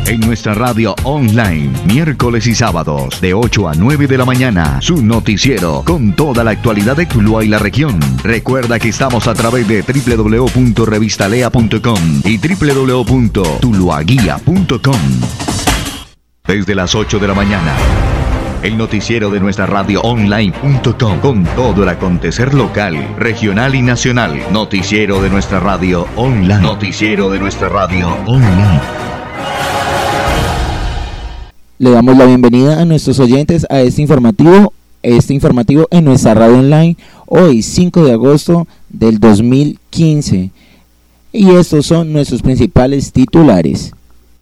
en nuestra radio online, miércoles y sábados, de 8 a 9 de la mañana, su noticiero, con toda la actualidad de Tuluá y la región. Recuerda que estamos a través de www.revistalea.com y www.tuluaguia.com. Desde las 8 de la mañana, el noticiero de nuestra radio online.com, con todo el acontecer local, regional y nacional. Noticiero de nuestra radio online. Noticiero de nuestra radio online. Le damos la bienvenida a nuestros oyentes a este informativo en nuestra radio online, hoy 5 de agosto del 2015. Y estos son nuestros principales titulares.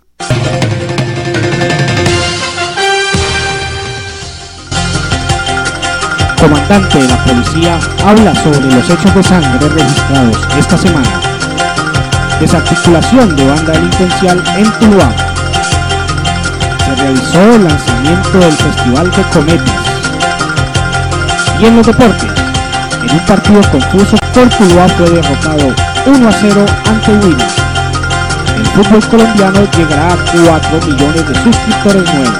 Comandante de la policía habla sobre los hechos de sangre registrados esta semana. Desarticulación de banda delincuencial en Tuluá. Se realizó el lanzamiento del Festival de Cometas. Y en los deportes, en un partido confuso, Tuluá fue derrotado 1-0 ante Huila. El fútbol colombiano llegará a 4 millones de suscriptores nuevos.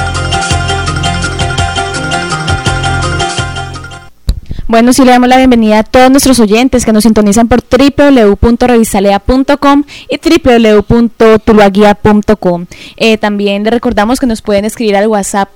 Bueno, sí, le damos la bienvenida a todos nuestros oyentes que nos sintonizan por www.revistalea.com y www.tuluaguia.com. También les recordamos que nos pueden escribir al WhatsApp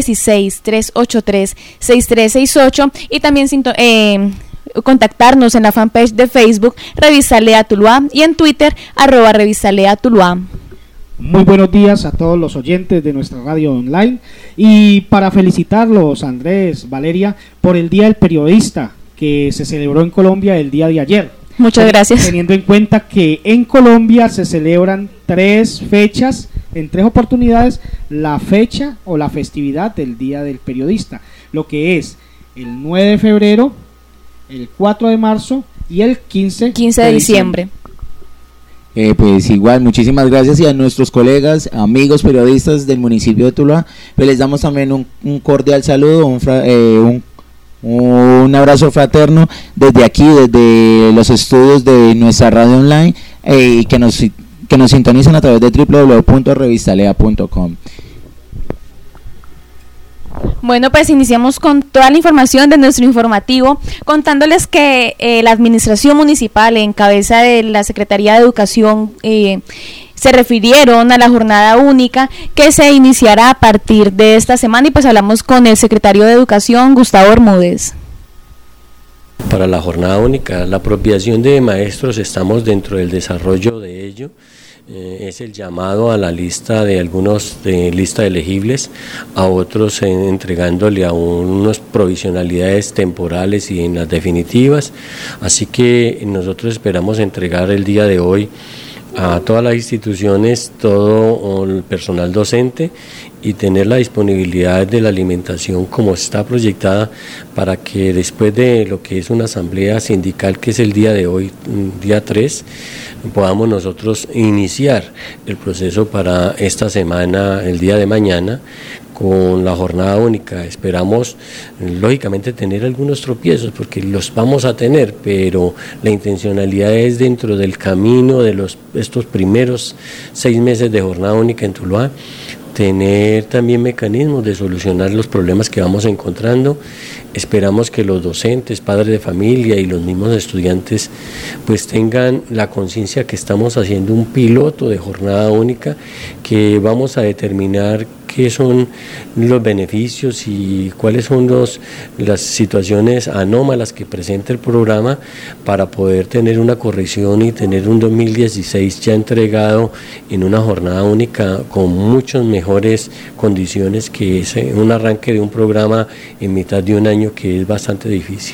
316-383-6368 y también contactarnos en la fanpage de Facebook Revistalea Tuluá y en Twitter @Revistalea Tuluá. Muy buenos días a todos los oyentes de nuestra radio online y para felicitarlos, Andrés, Valeria, por el Día del Periodista que se celebró en Colombia el día de ayer. Muchas gracias. Teniendo en cuenta que en Colombia se celebran 3 fechas, en 3 oportunidades, la fecha o la festividad del Día del Periodista, lo que es el 9 de febrero, el 4 de marzo y el 15 de diciembre. Pues igual, muchísimas gracias, y a nuestros colegas, amigos periodistas del municipio de Tuluá, pues les damos también un cordial saludo, un abrazo fraterno desde aquí, desde los estudios de nuestra radio online, y que nos sintonizan a través de www.revistalea.com. Bueno, pues iniciamos con toda la información de nuestro informativo, contándoles que la administración municipal en cabeza de la Secretaría de Educación se refirieron a la jornada única que se iniciará a partir de esta semana, y pues hablamos con el secretario de Educación, Gustavo Bermúdez. Para la jornada única, la apropiación de maestros, estamos dentro del desarrollo de ello. Es el llamado a la lista de algunos de lista de elegibles, a otros entregándole a unas provisionalidades temporales y en las definitivas, así que nosotros esperamos entregar el día de hoy a todas las instituciones, todo el personal docente, y tener la disponibilidad de la alimentación como está proyectada, para que después de lo que es una asamblea sindical, que es el día de hoy, día 3, podamos nosotros iniciar el proceso para esta semana, el día de mañana, con la jornada única. Esperamos lógicamente tener algunos tropiezos, porque los vamos a tener, pero la intencionalidad es, dentro del camino de estos primeros 6 meses de jornada única en Tuluá, tener también mecanismos de solucionar los problemas que vamos encontrando. Esperamos que los docentes, padres de familia y los mismos estudiantes pues tengan la conciencia que estamos haciendo un piloto de jornada única, que vamos a determinar qué son los beneficios y cuáles son las situaciones anómalas que presenta el programa, para poder tener una corrección y tener un 2016 ya entregado en una jornada única con muchas mejores condiciones, que es un arranque de un programa en mitad de un año que es bastante difícil.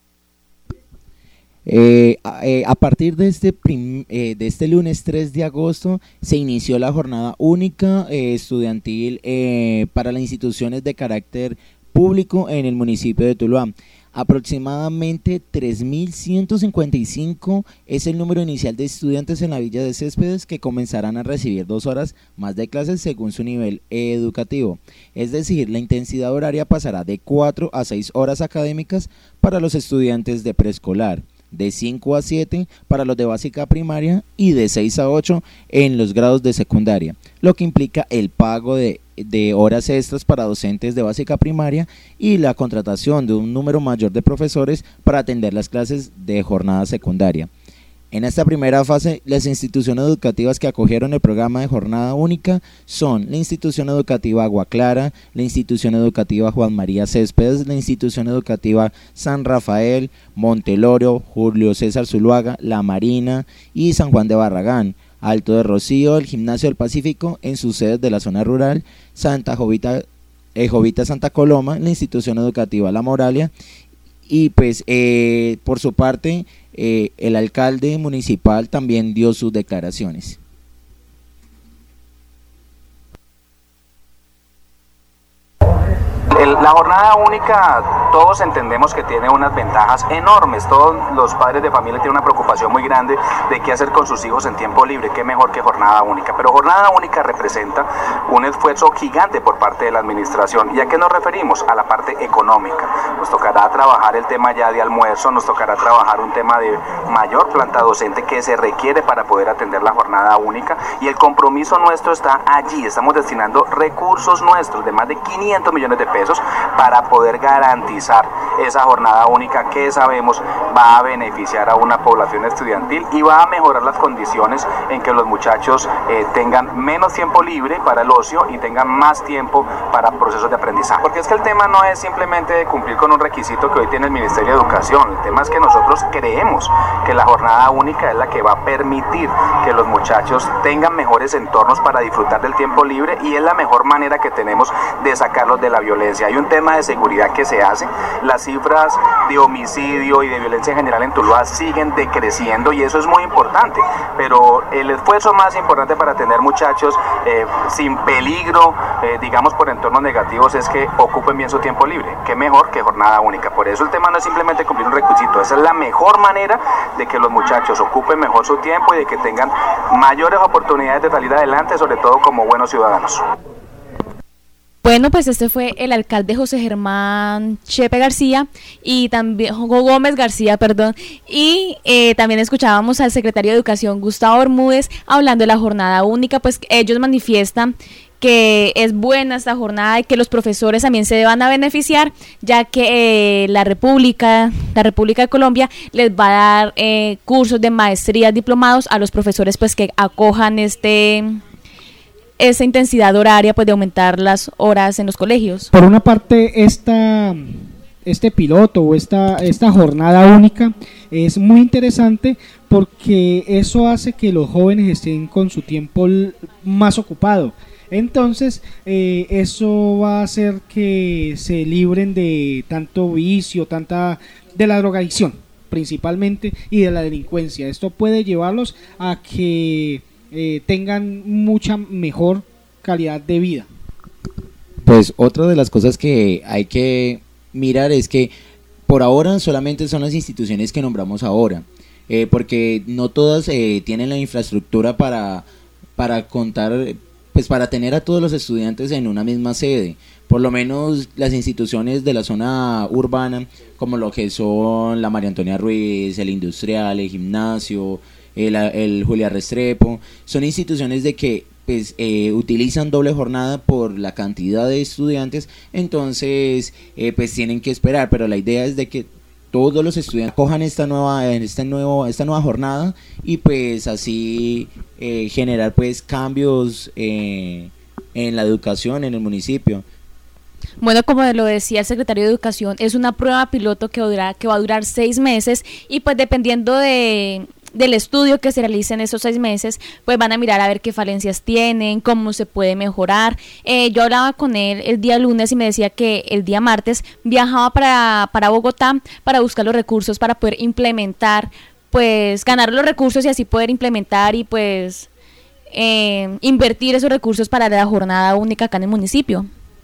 A partir de este lunes 3 de agosto se inició la jornada única estudiantil para las instituciones de carácter público en el municipio de Tuluá. Aproximadamente 3.155 es el número inicial de estudiantes en la Villa de Céspedes, que comenzarán a recibir 2 horas más de clases según su nivel educativo. Es decir, la intensidad horaria pasará de 4 a 6 horas académicas para los estudiantes de preescolar, de 5 a 7 para los de básica primaria y de 6 a 8 en los grados de secundaria. lo que implica el pago de horas extras para docentes de básica primaria y la contratación de un número mayor de profesores para atender las clases de jornada secundaria. En esta primera fase, las instituciones educativas que acogieron el programa de jornada única son la Institución Educativa Agua Clara, la Institución Educativa Juan María Céspedes, la Institución Educativa San Rafael, Monteloro, Julio César Zuluaga, La Marina y San Juan de Barragán, Alto de Rocío, el Gimnasio del Pacífico en sus sedes de la zona rural, Jovita Santa Coloma, la Institución Educativa La Moralia y pues por su parte el alcalde municipal también dio sus declaraciones. La jornada única, todos entendemos que tiene unas ventajas enormes. Todos los padres de familia tienen una preocupación muy grande de qué hacer con sus hijos en tiempo libre. Qué mejor que jornada única. Pero jornada única representa un esfuerzo gigante por parte de la administración. ¿Y a qué nos referimos? A la parte económica. Nos tocará trabajar el tema ya de almuerzo, nos tocará trabajar un tema de mayor planta docente que se requiere para poder atender la jornada única. Y el compromiso nuestro está allí. Estamos destinando recursos nuestros de más de 500 millones de pesos para poder garantizar esa jornada única que sabemos va a beneficiar a una población estudiantil y va a mejorar las condiciones en que los muchachos tengan menos tiempo libre para el ocio y tengan más tiempo para procesos de aprendizaje. Porque es que el tema no es simplemente cumplir con un requisito que hoy tiene el Ministerio de Educación, el tema es que nosotros creemos que la jornada única es la que va a permitir que los muchachos tengan mejores entornos para disfrutar del tiempo libre y es la mejor manera que tenemos de sacarlos de la violencia. Hay un tema de seguridad que se hace, las cifras de homicidio y de violencia en general en Tuluá siguen decreciendo y eso es muy importante, pero el esfuerzo más importante para tener muchachos sin peligro, digamos por entornos negativos, es que ocupen bien su tiempo libre. Qué mejor que jornada única. Por eso el tema no es simplemente cumplir un requisito, esa es la mejor manera de que los muchachos ocupen mejor su tiempo y de que tengan mayores oportunidades de salir adelante, sobre todo como buenos ciudadanos. Bueno, pues este fue el alcalde José Germán Chepe García y también Gómez García, perdón, y también escuchábamos al secretario de Educación Gustavo Bermúdez hablando de la jornada única. Pues ellos manifiestan que es buena esta jornada y que los profesores también se van a beneficiar, ya que la República de Colombia les va a dar cursos de maestrías, diplomados a los profesores pues que acojan esa intensidad horaria pues de aumentar las horas en los colegios. Por una parte, este piloto o esta jornada única es muy interesante porque eso hace que los jóvenes estén con su tiempo más ocupado. Entonces, eso va a hacer que se libren de tanto vicio, de la drogadicción principalmente y de la delincuencia. Esto puede llevarlos a que tengan mucha mejor calidad de vida. Pues otra de las cosas que hay que mirar es que por ahora solamente son las instituciones que nombramos ahora, porque no todas tienen la infraestructura para contar, pues para tener a todos los estudiantes en una misma sede. Por lo menos las instituciones de la zona urbana, como lo que son la María Antonia Ruiz, el Industrial, el Gimnasio, el Julia Restrepo, son instituciones de que pues utilizan doble jornada por la cantidad de estudiantes, entonces pues tienen que esperar, pero la idea es de que todos los estudiantes cojan esta nueva jornada y pues así generar pues cambios en la educación en el municipio. Bueno, como lo decía el secretario de Educación, es una prueba piloto que va a durar 6 meses y pues dependiendo del estudio que se realice en esos 6 meses, pues van a mirar a ver qué falencias tienen, cómo se puede mejorar. Yo hablaba con él el día lunes y me decía que el día martes viajaba para Bogotá para buscar los recursos para poder implementar, pues ganar los recursos y así poder implementar y pues invertir esos recursos para la jornada única acá en el municipio.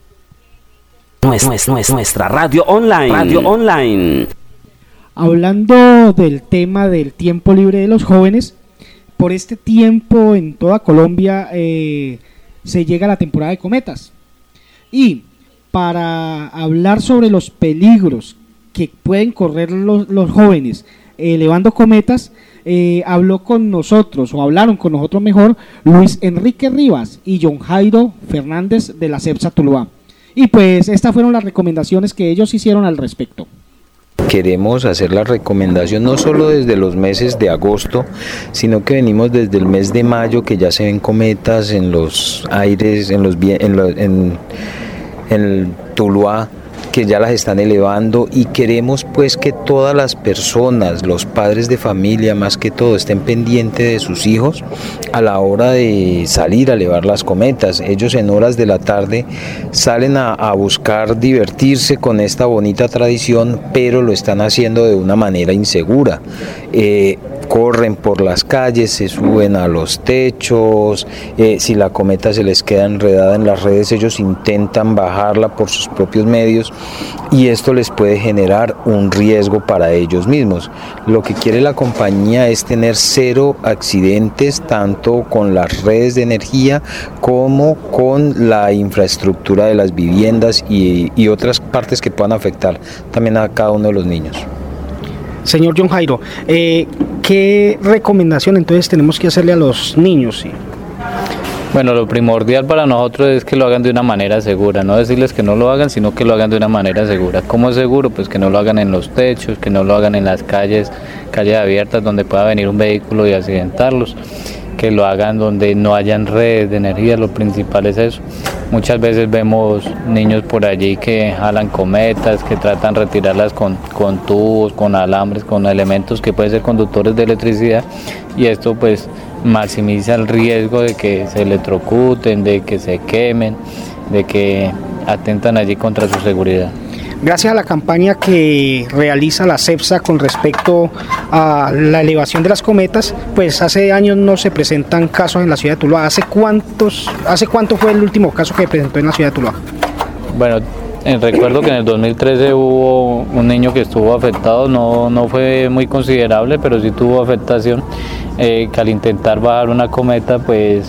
Nuestra radio online. Hablando del tema del tiempo libre de los jóvenes, por este tiempo en toda Colombia se llega a la temporada de cometas. Y para hablar sobre los peligros que pueden correr los jóvenes elevando cometas, habló con nosotros, o hablaron con nosotros mejor, Luis Enrique Rivas y John Jairo Fernández de la CEPSA Tuluá. Y pues estas fueron las recomendaciones que ellos hicieron al respecto. Queremos hacer la recomendación no solo desde los meses de agosto, sino que venimos desde el mes de mayo, que ya se ven cometas en los aires, en Tuluá, que ya las están elevando, y queremos pues que todas las personas, los padres de familia más que todo, estén pendientes de sus hijos a la hora de salir a elevar las cometas. Ellos en horas de la tarde salen a buscar divertirse con esta bonita tradición, pero lo están haciendo de una manera insegura. Corren por las calles, se suben a los techos, si la cometa se les queda enredada en las redes, ellos intentan bajarla por sus propios medios, y esto les puede generar un riesgo para ellos mismos. Lo que quiere la compañía es tener 0 accidentes, tanto con las redes de energía como con la infraestructura de las viviendas y otras partes que puedan afectar también a cada uno de los niños. Señor John Jairo, ¿qué recomendación entonces tenemos que hacerle a los niños? Sí. Bueno, lo primordial para nosotros es que lo hagan de una manera segura, no decirles que no lo hagan, sino que lo hagan de una manera segura. ¿Cómo es seguro? Pues que no lo hagan en los techos, que no lo hagan en las calles abiertas donde pueda venir un vehículo y accidentarlos, que lo hagan donde no hayan redes de energía, lo principal es eso. Muchas veces vemos niños por allí que jalan cometas, que tratan de retirarlas con tubos, con alambres, con elementos que pueden ser conductores de electricidad, y esto pues maximiza el riesgo de que se electrocuten, de que se quemen, de que atentan allí contra su seguridad. Gracias a la campaña que realiza la CEPSA con respecto a la elevación de las cometas, pues hace años no se presentan casos en la ciudad de Tuluá. ¿Hace cuánto fue el último caso que presentó en la ciudad de Tuluá? Bueno, recuerdo que en el 2013 hubo un niño que estuvo afectado, no fue muy considerable, pero sí tuvo afectación, que al intentar bajar una cometa, pues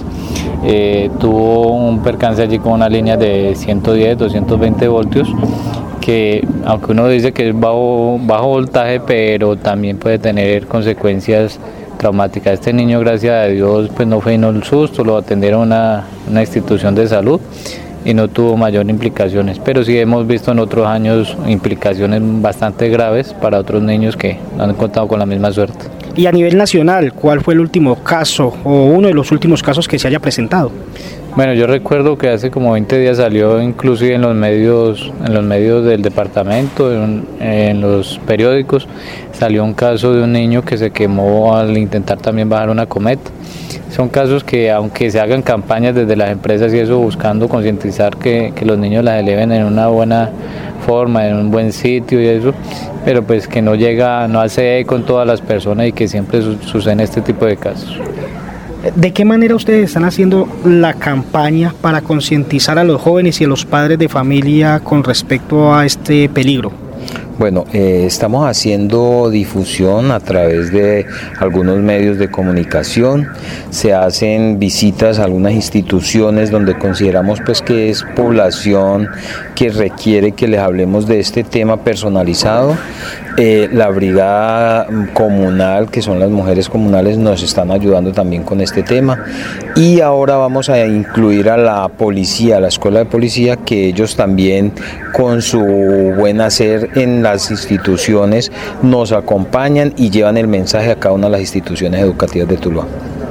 tuvo un percance allí con una línea de 110, 220 voltios, que aunque uno dice que es bajo voltaje, pero también puede tener consecuencias traumáticas. Este niño, gracias a Dios, pues no fue el susto, lo atendieron a una institución de salud y no tuvo mayor implicaciones, pero sí hemos visto en otros años implicaciones bastante graves para otros niños que no han contado con la misma suerte. Y a nivel nacional, ¿cuál fue el último caso o uno de los últimos casos que se haya presentado? Bueno, yo recuerdo que hace como 20 días salió inclusive en los medios del departamento, en los periódicos, salió un caso de un niño que se quemó al intentar también bajar una cometa. Son casos que, aunque se hagan campañas desde las empresas y eso, buscando concientizar que los niños las eleven en una buena forma, en un buen sitio y eso, pero pues que no hace eco con todas las personas y que siempre suceden este tipo de casos. ¿De qué manera ustedes están haciendo la campaña para concientizar a los jóvenes y a los padres de familia con respecto a este peligro? Bueno, estamos haciendo difusión a través de algunos medios de comunicación, se hacen visitas a algunas instituciones donde consideramos pues que es población que requiere que les hablemos de este tema personalizado. La brigada comunal, que son las mujeres comunales, nos están ayudando también con este tema, y ahora vamos a incluir a la policía, a la escuela de policía, que ellos también con su buen hacer en las instituciones nos acompañan y llevan el mensaje a cada una de las instituciones educativas de Tuluá.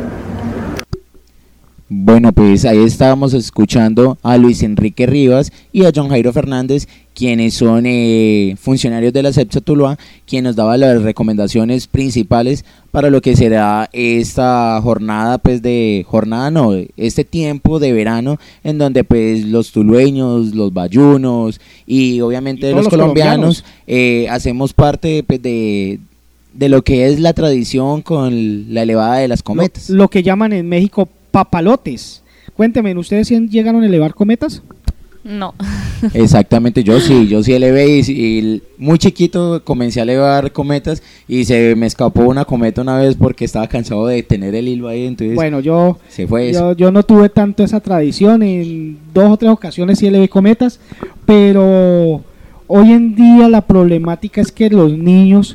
Bueno, pues ahí estábamos escuchando a Luis Enrique Rivas y a John Jairo Fernández, quienes son funcionarios de la CEPSA Tuluá, quien nos daba las recomendaciones principales para lo que será esta jornada, este tiempo de verano, en donde pues los tulueños, los bayunos y obviamente los colombianos hacemos parte pues, de lo que es la tradición con la elevada de las cometas. Lo que llaman en México papalotes. Cuéntenme, ¿ustedes llegaron a elevar cometas? No. Exactamente, yo sí elevé y muy chiquito comencé a elevar cometas y se me escapó una cometa una vez porque estaba cansado de tener el hilo ahí, entonces bueno, yo no tuve tanto esa tradición, en 2 o 3 ocasiones sí elevé cometas, pero hoy en día la problemática es que los niños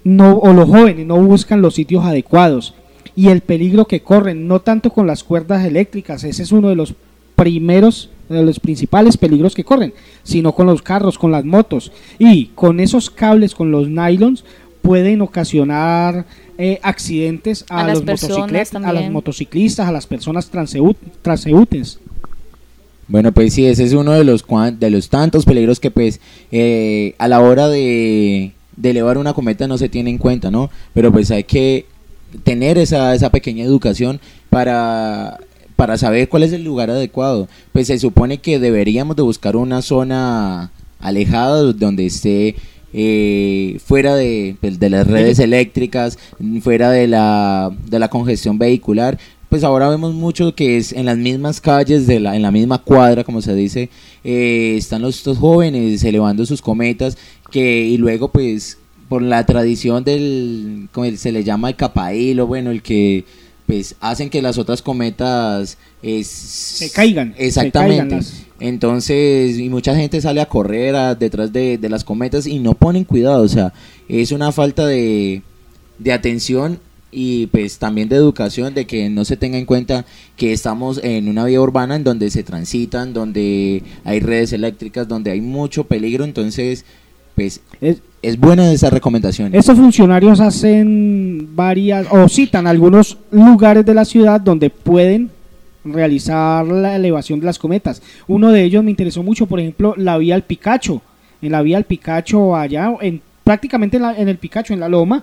los jóvenes no buscan los sitios adecuados y el peligro que corren, no tanto con las cuerdas eléctricas, ese es uno de los principales peligros que corren, sino con los carros, con las motos, y con esos cables, con los nylons, pueden ocasionar accidentes a los motociclistas, a las personas transeúntes. Bueno, pues sí, ese es uno de los tantos peligros que pues a la hora de elevar una cometa no se tiene en cuenta, ¿no? Pero pues hay que tener esa pequeña educación para saber cuál es el lugar adecuado. Pues se supone que deberíamos de buscar una zona alejada donde esté fuera de las redes eléctricas, fuera de la congestión vehicular. Pues ahora vemos mucho que es en las mismas calles, en la misma cuadra, como se dice, están estos jóvenes elevando sus cometas, y luego pues por la tradición como se le llama el capaílo, bueno, el que pues hacen que las otras cometas se caigan. Exactamente. Entonces, y mucha gente sale a correr detrás de las cometas y no ponen cuidado, o sea, es una falta de atención y pues también de educación, de que no se tenga en cuenta que estamos en una vía urbana en donde se transitan, donde hay redes eléctricas, donde hay mucho peligro. Entonces pues es buena esa recomendación. Estos funcionarios hacen citan algunos lugares de la ciudad donde pueden realizar la elevación de las cometas. Uno de ellos me interesó mucho, por ejemplo, la vía al Picacho. En la vía al Picacho, allá, prácticamente en el Picacho, en la loma,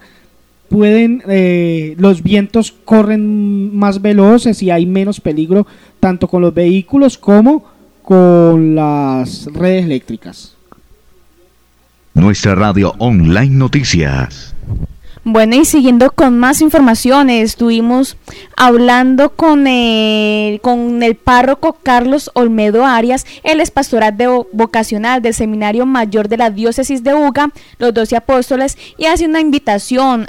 los vientos corren más veloces y hay menos peligro tanto con los vehículos como con las redes eléctricas. Nuestra radio online noticias. Bueno, y siguiendo con más informaciones, estuvimos hablando con el párroco Carlos Olmedo Arias, él es pastoral vocacional del Seminario Mayor de la Diócesis de Buga, los 12 Apóstoles, y hace una invitación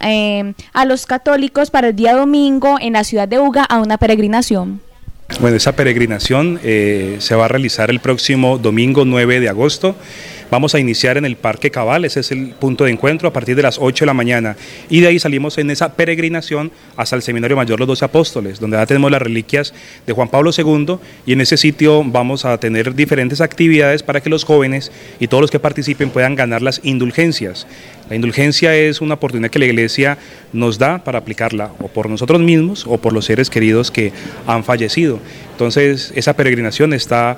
a los católicos para el día domingo en la ciudad de Buga a una peregrinación. Bueno, esa peregrinación se va a realizar el próximo domingo 9 de agosto. Vamos a iniciar en el Parque Cabal, ese es el punto de encuentro, a partir de las 8 de la mañana. Y de ahí salimos en esa peregrinación hasta el Seminario Mayor Los 12 Apóstoles, donde ya tenemos las reliquias de Juan Pablo II, y en ese sitio vamos a tener diferentes actividades para que los jóvenes y todos los que participen puedan ganar las indulgencias. La indulgencia es una oportunidad que la Iglesia nos da para aplicarla o por nosotros mismos o por los seres queridos que han fallecido. Entonces esa peregrinación está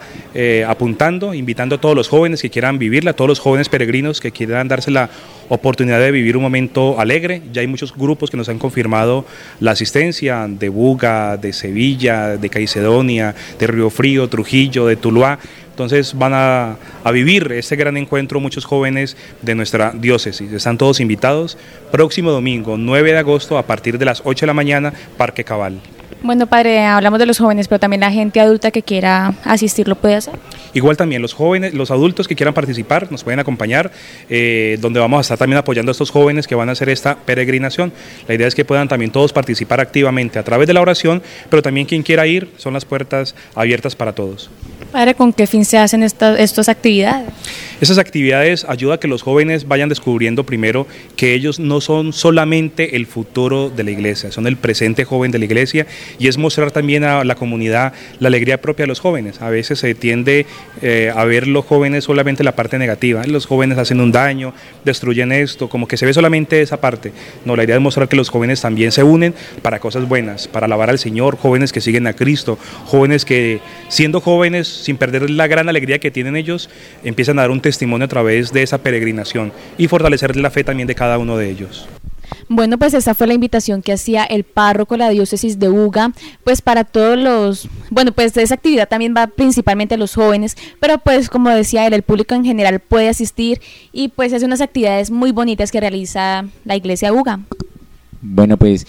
invitando a todos los jóvenes que quieran vivirla, a todos los jóvenes peregrinos que quieran darse la oportunidad de vivir un momento alegre. Ya hay muchos grupos que nos han confirmado la asistencia de Buga, de Sevilla, de Caicedonia, de Río Frío, Trujillo, de Tuluá. Entonces van a vivir este gran encuentro muchos jóvenes de nuestra diócesis. Están todos invitados. Próximo domingo, 9 de agosto, a partir de las 8 de la mañana, Parque Cabal. Bueno, padre, hablamos de los jóvenes, pero también la gente adulta que quiera asistir lo puede hacer. Igual también los jóvenes, los adultos que quieran participar nos pueden acompañar, donde vamos a estar también apoyando a estos jóvenes que van a hacer esta peregrinación. La idea es que puedan también todos participar activamente a través de la oración, pero también quien quiera ir, son las puertas abiertas para todos. Padre, ¿con qué fin se hacen estas actividades? Esas actividades ayudan a que los jóvenes vayan descubriendo primero que ellos no son solamente el futuro de la iglesia, son el presente joven de la iglesia, y es mostrar también a la comunidad la alegría propia de los jóvenes. A veces se tiende a ver los jóvenes solamente la parte negativa, los jóvenes hacen un daño, destruyen esto, como que se ve solamente esa parte. No, la idea es mostrar que los jóvenes también se unen para cosas buenas, para alabar al Señor, jóvenes que siguen a Cristo, jóvenes que siendo jóvenes, sin perder la gran alegría que tienen ellos, empiezan a dar un testimonio a través de esa peregrinación y fortalecer la fe también de cada uno de ellos. Bueno, pues esa fue la invitación que hacía el párroco de la diócesis de Buga, pues para todos los, bueno, pues esa actividad también va principalmente a los jóvenes, pero pues como decía él, el público en general puede asistir y pues es unas actividades muy bonitas que realiza la iglesia de Buga. Bueno, pues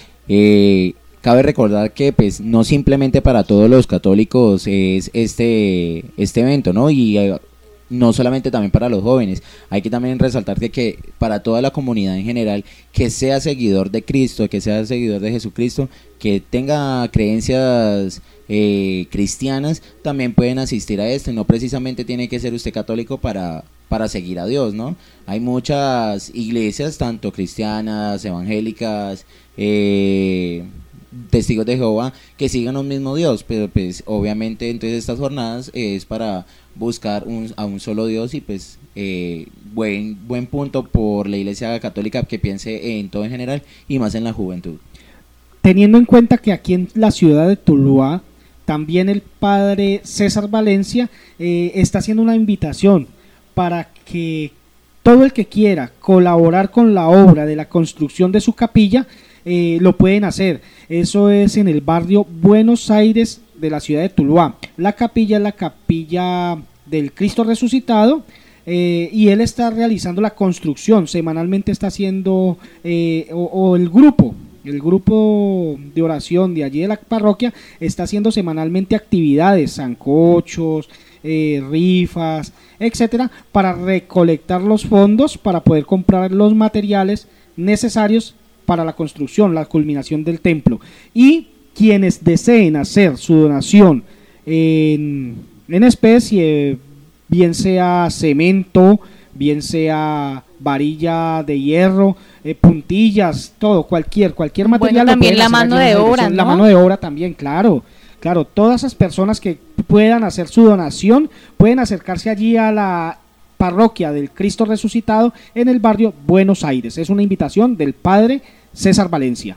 cabe recordar que pues no simplemente para todos los católicos es este evento, ¿no? Y no solamente también para los jóvenes, hay que también resaltar que para toda la comunidad en general, que sea seguidor de Cristo, que sea seguidor de Jesucristo, que tenga creencias cristianas, también pueden asistir a esto, no precisamente tiene que ser usted católico para seguir a Dios, ¿no? Hay muchas iglesias, tanto cristianas, evangélicas, testigos de Jehová, que sigan un mismo Dios, pero pues obviamente entonces estas jornadas es para buscar a un solo Dios y pues buen punto por la Iglesia Católica que piense en todo en general y más en la juventud. Teniendo en cuenta que aquí en la ciudad de Tuluá también el padre César Valencia está haciendo una invitación para que todo el que quiera colaborar con la obra de la construcción de su capilla lo pueden hacer. Eso es en el barrio Buenos Aires de la ciudad de Tuluá. La capilla es la capilla del Cristo resucitado y él está realizando la construcción. Semanalmente está haciendo el grupo de oración de allí de la parroquia está haciendo semanalmente actividades, sancochos, rifas, etcétera, para recolectar los fondos para poder comprar los materiales necesarios para la construcción, la culminación del templo. Y quienes deseen hacer su donación en especie, bien sea cemento, bien sea varilla de hierro, puntillas, todo, cualquier material. Bueno, también la mano de obra, ¿no? La mano de obra también, claro, todas esas personas que puedan hacer su donación, pueden acercarse allí a la parroquia del Cristo Resucitado en el barrio Buenos Aires. Es una invitación del padre César Valencia.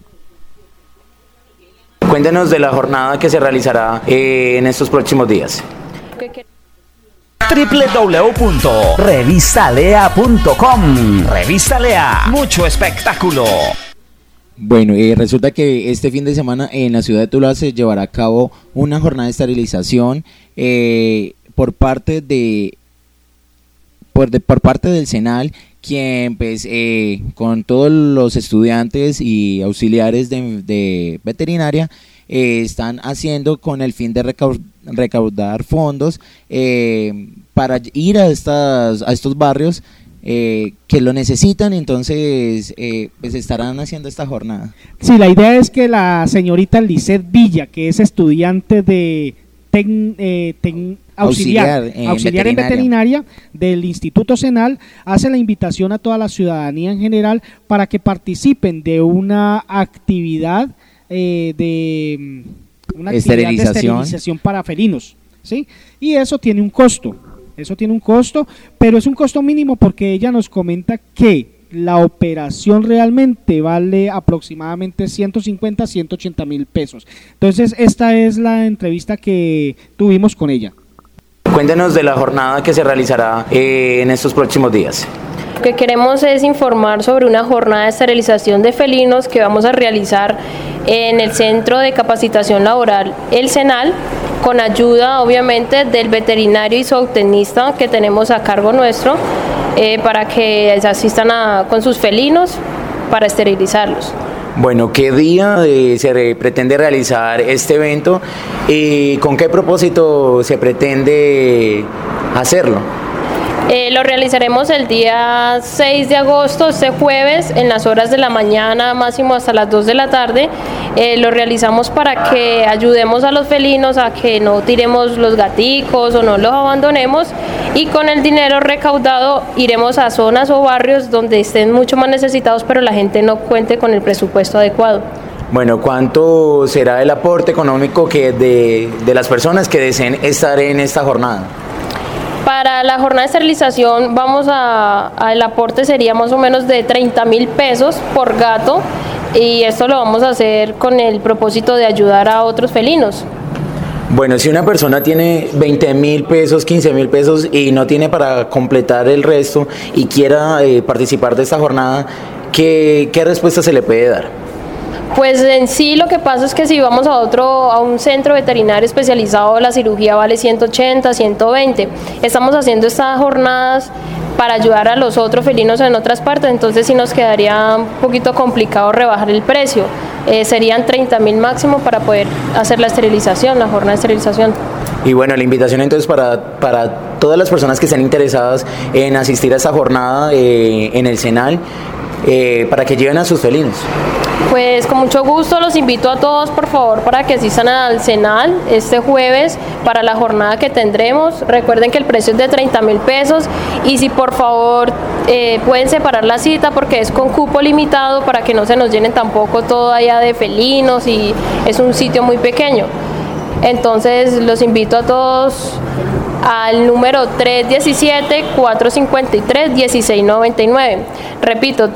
Cuéntenos de la jornada que se realizará en estos próximos días. www.revistalea.com. Revista Lea, mucho espectáculo. Bueno, resulta que este fin de semana en la ciudad de Tuluá se llevará a cabo una jornada de esterilización por parte del SENAL, quien pues con todos los estudiantes y auxiliares de veterinaria están haciendo con el fin de recaudar fondos para ir a estos barrios que lo necesitan, entonces pues estarán haciendo esta jornada. Sí, la idea es que la señorita Lisette Villa, que es estudiante de auxiliar en veterinaria del Instituto Senal, hace la invitación a toda la ciudadanía en general para que participen de una actividad de esterilización para felinos, ¿sí? Y eso tiene un costo, pero es un costo mínimo porque ella nos comenta que la operación realmente vale aproximadamente 150 a 180 mil pesos. Entonces esta es la entrevista que tuvimos con ella. Cuéntenos de la jornada que se realizará en estos próximos días. Lo que queremos es informar sobre una jornada de esterilización de felinos que vamos a realizar en el Centro de Capacitación Laboral El Senal, con ayuda obviamente del veterinario y zootecnista que tenemos a cargo nuestro, para que asistan con sus felinos para esterilizarlos. Bueno, ¿qué día se pretende realizar este evento y con qué propósito se pretende hacerlo? Lo realizaremos el día 6 de agosto, este jueves, en las horas de la mañana, máximo hasta las 2 de la tarde. Lo realizamos para que ayudemos a los felinos a que no tiremos los gaticos o no los abandonemos, y con el dinero recaudado iremos a zonas o barrios donde estén mucho más necesitados, pero la gente no cuente con el presupuesto adecuado. Bueno, ¿cuánto será el aporte económico que de las personas que deseen estar en esta jornada? Para la jornada de esterilización el aporte sería más o menos de 30.000 pesos por gato, y esto lo vamos a hacer con el propósito de ayudar a otros felinos. Bueno, si una persona tiene 20.000 pesos, 15.000 pesos y no tiene para completar el resto y quiera participar de esta jornada, ¿qué respuesta se le puede dar? Pues en sí lo que pasa es que si vamos a un centro veterinario especializado, la cirugía vale 180, 120. Estamos haciendo estas jornadas para ayudar a los otros felinos en otras partes, entonces sí nos quedaría un poquito complicado rebajar el precio. Serían 30.000 máximo para poder hacer la jornada de esterilización. Y bueno, la invitación entonces para todas las personas que estén interesadas en asistir a esta jornada en el Senal, para que lleven a sus felinos. Pues con mucho gusto los invito a todos, por favor, para que asistan al Senal este jueves para la jornada que tendremos. Recuerden que el precio es de 30.000 pesos y si por favor pueden separar la cita porque es con cupo limitado para que no se nos llenen tampoco todo allá de felinos y es un sitio muy pequeño. Entonces los invito a todos al número 317-453-1699. Repito,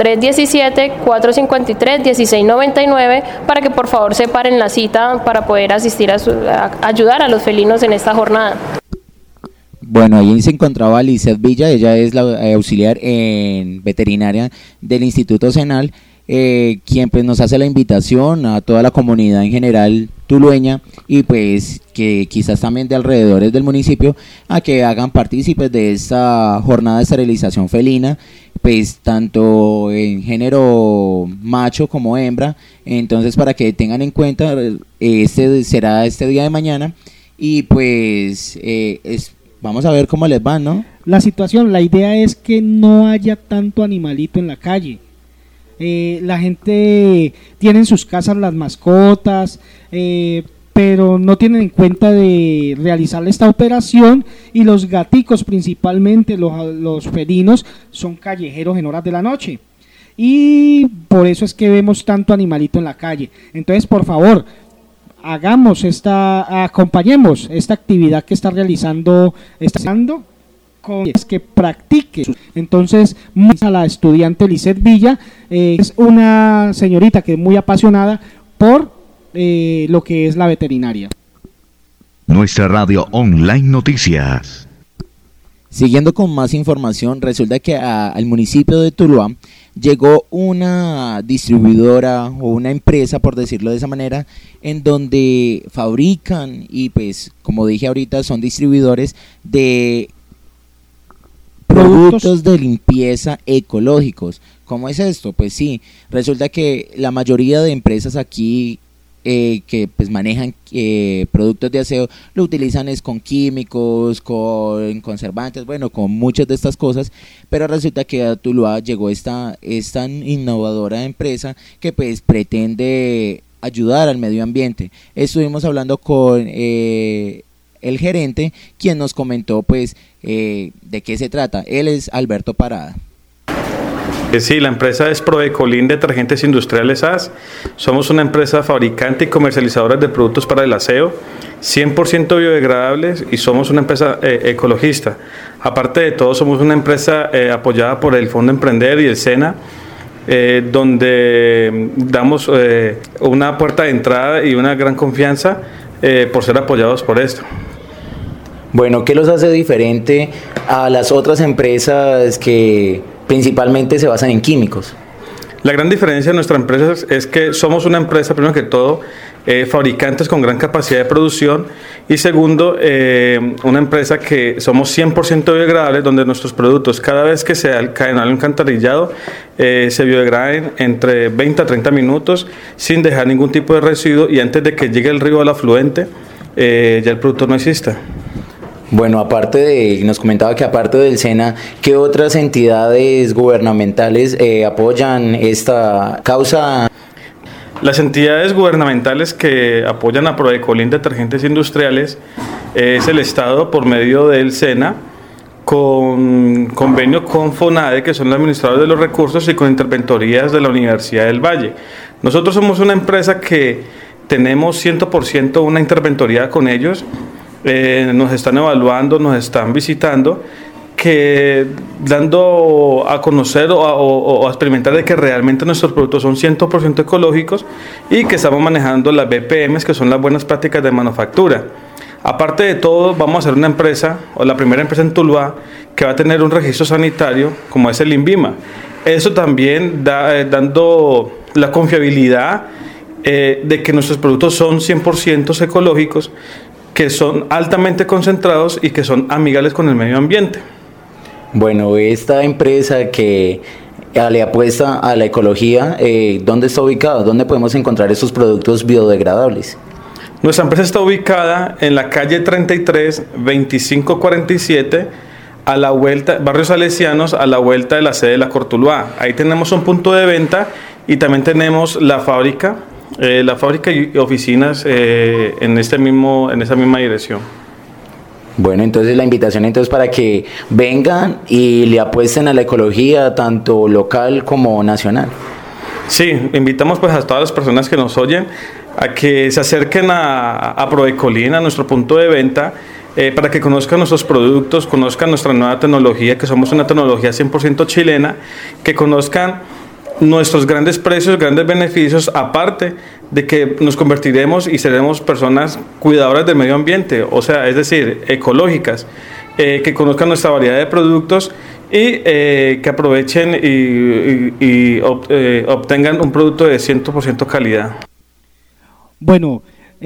317-453-1699 para que por favor separen la cita para poder asistir a ayudar a los felinos en esta jornada. Bueno, ahí se encontraba Lizeth Villa, ella es la auxiliar en veterinaria del Instituto Senal, quien pues nos hace la invitación a toda la comunidad en general tulueña y pues que quizás también de alrededores del municipio a que hagan partícipes de esta jornada de esterilización felina, pues tanto en género macho como hembra. Entonces para que tengan en cuenta, será este día de mañana y pues vamos a ver cómo les va, ¿no? La idea es que no haya tanto animalito en la calle. La gente tiene en sus casas las mascotas, pero no tienen en cuenta de realizar esta operación y los gaticos principalmente, los felinos, son callejeros en horas de la noche y por eso es que vemos tanto animalito en la calle. Entonces, por favor, acompañemos esta actividad que está realizando, que practique. Entonces, a la estudiante Lizeth Villa, es una señorita que es muy apasionada por lo que es la veterinaria. Nuestra radio online noticias. Siguiendo con más información, resulta que al municipio de Tuluá llegó una distribuidora o una empresa, por decirlo de esa manera, en donde fabrican y pues, como dije ahorita, son distribuidores de productos de limpieza ecológicos. ¿Cómo es esto? Pues sí, resulta que la mayoría de empresas aquí que pues manejan productos de aseo lo utilizan es con químicos, con conservantes, bueno, con muchas de estas cosas, pero resulta que a Tuluá llegó esta innovadora empresa que pues pretende ayudar al medio ambiente. Estuvimos hablando con el gerente, quien nos comentó pues de qué se trata. Él es Alberto Parada. Sí, la empresa es Proecolin Detergentes Industriales AS. Somos una empresa fabricante y comercializadora de productos para el aseo, 100% biodegradables, y somos una empresa ecologista. Aparte de todo, somos una empresa apoyada por el Fondo Emprender y el SENA, donde damos una puerta de entrada y una gran confianza por ser apoyados por esto. Bueno, ¿qué los hace diferente a las otras empresas que principalmente se basan en químicos? La gran diferencia de nuestra empresa es que somos una empresa, primero que todo, fabricantes con gran capacidad de producción, y segundo, una empresa que somos 100% biodegradables, donde nuestros productos, cada vez que se caen al alcantarillado, se biodegraden entre 20 a 30 minutos sin dejar ningún tipo de residuo, y antes de que llegue el río al afluente, ya el producto no exista. Bueno, nos comentaba que aparte del SENA, ¿qué otras entidades gubernamentales apoyan esta causa? Las entidades gubernamentales que apoyan a Proecolin Detergentes Industriales es el Estado por medio del SENA, con convenio con FONADE, que son los administradores de los recursos, y con interventorías de la Universidad del Valle. Nosotros somos una empresa que tenemos 100% una interventoría con ellos. Nos están evaluando, nos están visitando, que dando a conocer o a experimentar de que realmente nuestros productos son 100% ecológicos y que estamos manejando las BPMs, que son las buenas prácticas de manufactura. Aparte de todo, vamos a ser una empresa, o la primera empresa en Tuluá, que va a tener un registro sanitario como es el INVIMA. Eso también dando la confiabilidad de que nuestros productos son 100% ecológicos, que son altamente concentrados y que son amigables con el medio ambiente. Bueno, esta empresa que le apuesta a la ecología, ¿dónde está ubicada? ¿Dónde podemos encontrar estos productos biodegradables? Nuestra empresa está ubicada en la calle 33, 2547, a la vuelta, Barrios Salesianos, a la vuelta de la sede de la Cortuluá. Ahí tenemos un punto de venta y también tenemos la fábrica y oficinas en esa misma dirección. Bueno, entonces la invitación para que vengan y le apuesten a la ecología, tanto local como nacional. Sí, invitamos pues a todas las personas que nos oyen a que se acerquen a Proecolin, a nuestro punto de venta, para que conozcan nuestros productos, conozcan nuestra nueva tecnología, que somos una tecnología 100% chilena, que conozcan nuestros grandes precios, grandes beneficios, aparte de que nos convertiremos y seremos personas cuidadoras del medio ambiente, o sea, es decir, ecológicas, que conozcan nuestra variedad de productos y que aprovechen y obtengan un producto de 100% calidad. Bueno,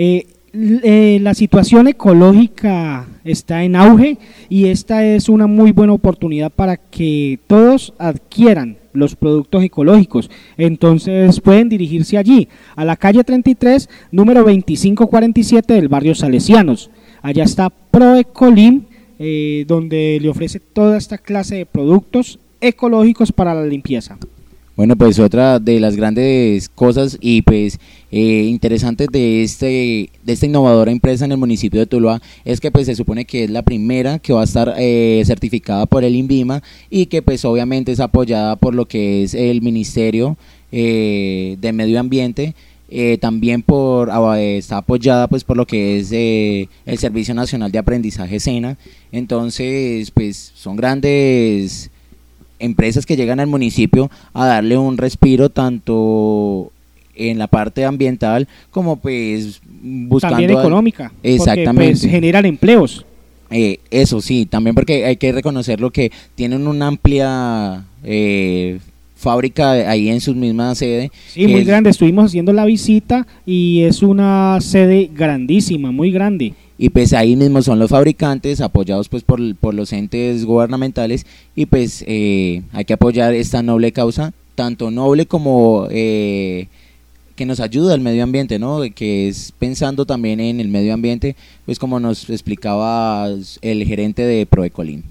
la situación ecológica está en auge y esta es una muy buena oportunidad para que todos adquieran los productos ecológicos. Entonces pueden dirigirse allí, a la calle 33, número 2547 del barrio Salesianos. Allá está Proecolin, donde le ofrece toda esta clase de productos ecológicos para la limpieza. Bueno, pues otra de las grandes cosas y pues interesantes de esta innovadora empresa en el municipio de Tuluá es que pues se supone que es la primera que va a estar certificada por el INVIMA y que pues obviamente es apoyada por lo que es el Ministerio de Medio Ambiente. También está apoyada pues por lo que es el Servicio Nacional de Aprendizaje SENA. Entonces pues son grandes empresas que llegan al municipio a darle un respiro tanto en la parte ambiental como pues buscando también económica, exactamente, porque pues generan empleos. Eso sí, también porque hay que reconocerlo que tienen una amplia fábrica ahí en su misma sede. Sí, muy grande, estuvimos haciendo la visita y es una sede grandísima, muy grande. Y pues ahí mismo son los fabricantes apoyados pues por los entes gubernamentales y pues hay que apoyar esta noble causa, tanto noble como que nos ayuda al medio ambiente, ¿no? Que es pensando también en el medio ambiente, pues como nos explicaba el gerente de Proecolin.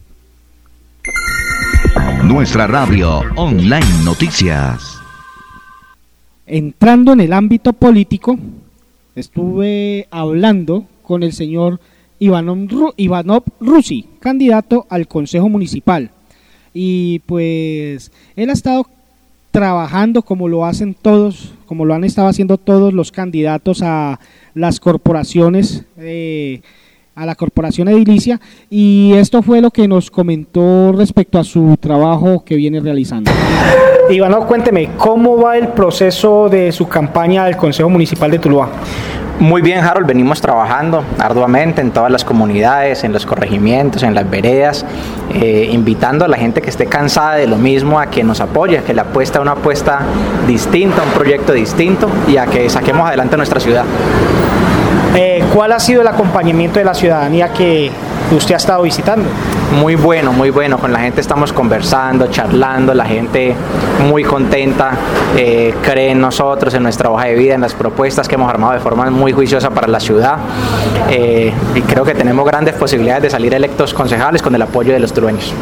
Nuestra radio online noticias. Entrando en el ámbito político, estuve hablando con el señor Ivanov Rusi, candidato al Consejo Municipal, y pues él ha estado trabajando como lo hacen todos, como lo han estado haciendo todos los candidatos a las corporaciones, a la corporación edilicia, y esto fue lo que nos comentó respecto a su trabajo que viene realizando. Ivanov, cuénteme, ¿cómo va el proceso de su campaña al Consejo Municipal de Tuluá? Muy bien, Harold, venimos trabajando arduamente en todas las comunidades, en los corregimientos, en las veredas, invitando a la gente que esté cansada de lo mismo a que nos apoye, a que le apueste a una apuesta distinta, a un proyecto distinto y a que saquemos adelante nuestra ciudad. ¿Cuál ha sido el acompañamiento de la ciudadanía que usted ha estado visitando? Muy bueno, con la gente estamos conversando, charlando, la gente muy contenta, cree en nosotros, en nuestra hoja de vida, en las propuestas que hemos armado de forma muy juiciosa para la ciudad, y creo que tenemos grandes posibilidades de salir electos concejales con el apoyo de los tulueños.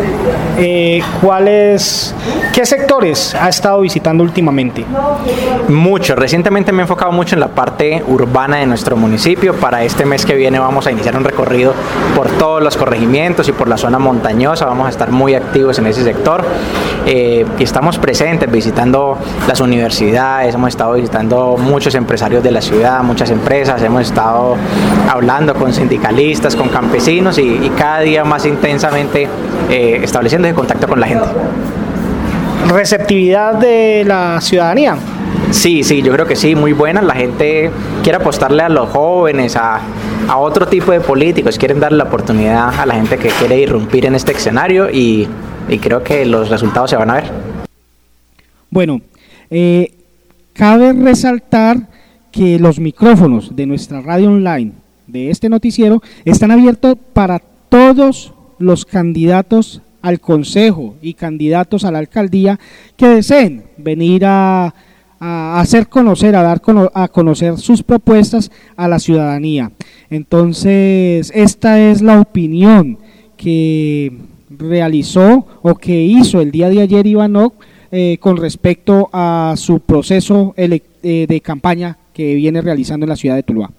¿Qué sectores ha estado visitando últimamente? Mucho, recientemente me he enfocado mucho en la parte urbana de nuestro municipio. Para este mes que viene vamos a iniciar un recorrido por todos los corregimientos y por la zona montañosa, vamos a estar muy activos en ese sector, y estamos presentes visitando las universidades, hemos estado visitando muchos empresarios de la ciudad, muchas empresas, hemos estado hablando con sindicalistas, con campesinos y cada día más intensamente estableciendo ese contacto con la gente. ¿Receptividad de la ciudadanía? Sí, yo creo que sí, muy buena. La gente quiere apostarle a los jóvenes, a otro tipo de políticos, quieren darle la oportunidad a la gente que quiere irrumpir en este escenario y creo que los resultados se van a ver. Bueno, cabe resaltar que los micrófonos de nuestra radio online, de este noticiero, están abiertos para todos los candidatos al consejo y candidatos a la alcaldía que deseen venir a hacer conocer, a dar a conocer sus propuestas a la ciudadanía. Entonces, esta es la opinión que realizó o que hizo el día de ayer Ivanov con respecto a su proceso de campaña que viene realizando en la ciudad de Tuluá.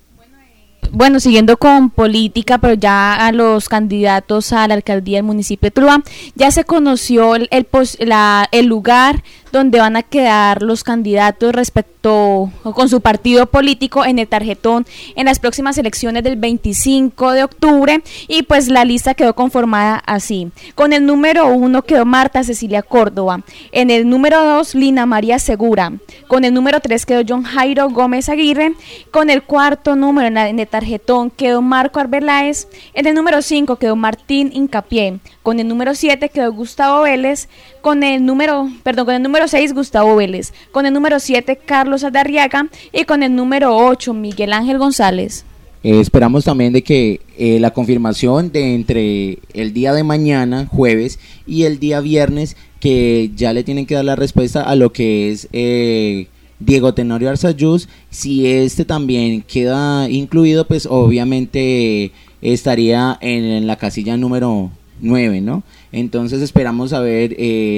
Bueno, siguiendo con política, pero ya a los candidatos a la alcaldía del municipio de Tuluá, ya se conoció el lugar donde van a quedar los candidatos respecto con su partido político en el tarjetón en las próximas elecciones del 25 de octubre, y pues la lista quedó conformada así. Con el número 1 quedó Marta Cecilia Córdoba, en el número 2 Lina María Segura, con el número 3 quedó John Jairo Gómez Aguirre, con el cuarto número en el tarjetón quedó Marco Arbeláez, en el número 5 quedó Martín Incapié, con el número 7 quedó Gustavo Vélez, con el número 6 Gustavo Vélez, con el número 7 Carlos Adarriaga y con el número 8 Miguel Ángel González. Esperamos también de que la confirmación de entre el día de mañana, jueves, y el día viernes, que ya le tienen que dar la respuesta a lo que es Diego Tenorio Arzayus. Si este también queda incluido, pues obviamente estaría en la casilla número 9, ¿no? Entonces esperamos a ver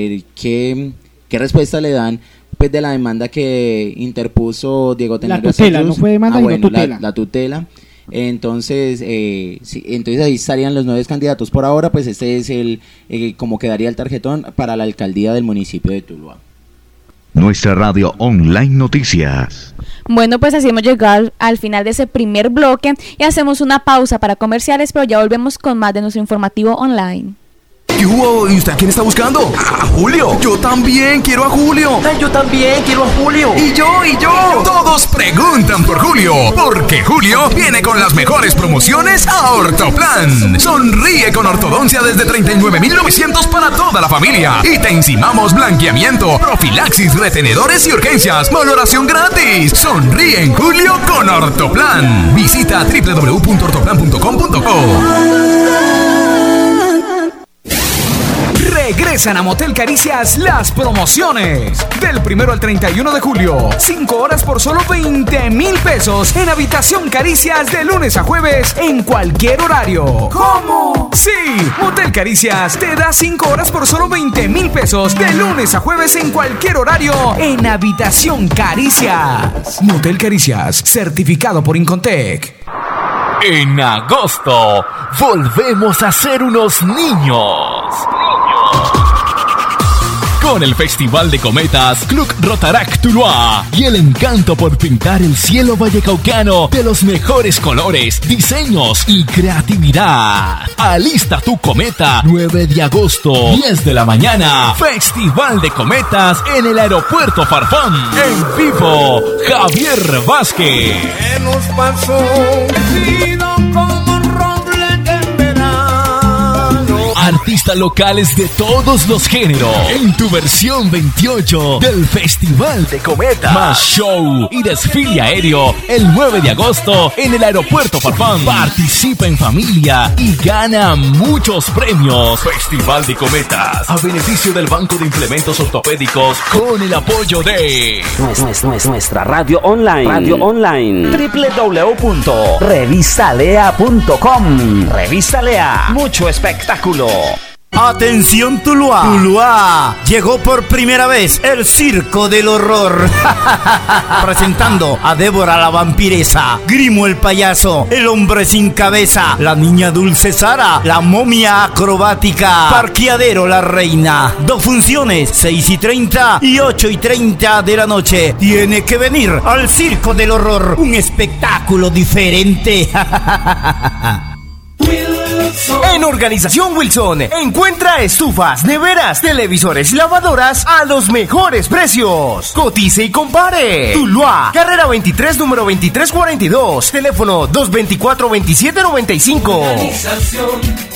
qué respuesta le dan, pues, de la demanda que interpuso Diego Tenorio Arzayus. La tutela, no fue demanda, sino tutela. La tutela. Entonces, entonces ahí estarían los 9 candidatos. Por ahora, pues este es como quedaría el tarjetón para la alcaldía del municipio de Tuluá. Nuestra radio online noticias. Bueno, pues así hemos llegado al final de ese primer bloque y hacemos una pausa para comerciales, pero ya volvemos con más de nuestro informativo online. ¿Qué hubo? ¿Y usted a quién está buscando? ¡A Julio! Yo también quiero a Julio. Yo también quiero a Julio. Y yo. Todos preguntan por Julio, porque Julio viene con las mejores promociones a Ortoplan. Sonríe con ortodoncia desde 39.900 para toda la familia. Y te encimamos blanqueamiento, profilaxis, retenedores y urgencias. Valoración gratis. Sonríe en Julio con Ortoplan. Visita www.ortoplan.com.co. Regresan a Motel Caricias las promociones. Del 1 al 31 de julio, 5 horas por solo 20,000 pesos en Habitación Caricias de lunes a jueves en cualquier horario. ¿Cómo? Sí, Motel Caricias te da 5 horas por solo 20,000 pesos de lunes a jueves en cualquier horario en Habitación Caricias. Motel Caricias, certificado por Incontec. En agosto, volvemos a ser unos niños. Con el Festival de Cometas Club Rotaract Tuluá y el encanto por pintar el cielo vallecaucano de los mejores colores, diseños y creatividad. Alista tu cometa, 9 de agosto, 10 de la mañana. Festival de Cometas en el Aeropuerto Farfán. En vivo, Javier Vázquez. ¿Qué nos pasó? Como roble en verano. Artistas locales de todos los géneros en tu versión 28 del Festival de Cometas. Más show y desfile aéreo el 9 de agosto en el Aeropuerto Farfán. Participa en familia y gana muchos premios. Festival de Cometas, a beneficio del Banco de Implementos Ortopédicos, con el apoyo de nuestra radio online. www.revistalea.com. Revista Lea, mucho espectáculo. Atención Tuluá. Tuluá, llegó por primera vez el Circo del Horror. Presentando a Débora la vampiresa, Grimo el payaso, el hombre sin cabeza, la niña dulce Sara, la momia acrobática, Parqueadero la reina. 2 funciones, 6:30 y 8:30 de la noche. Tiene que venir al Circo del Horror, un espectáculo diferente. En Organización Wilson, encuentra estufas, neveras, televisores y lavadoras a los mejores precios. Cotice y compare. Tuluá, carrera 23, número 2342. Teléfono 224-2795. Organización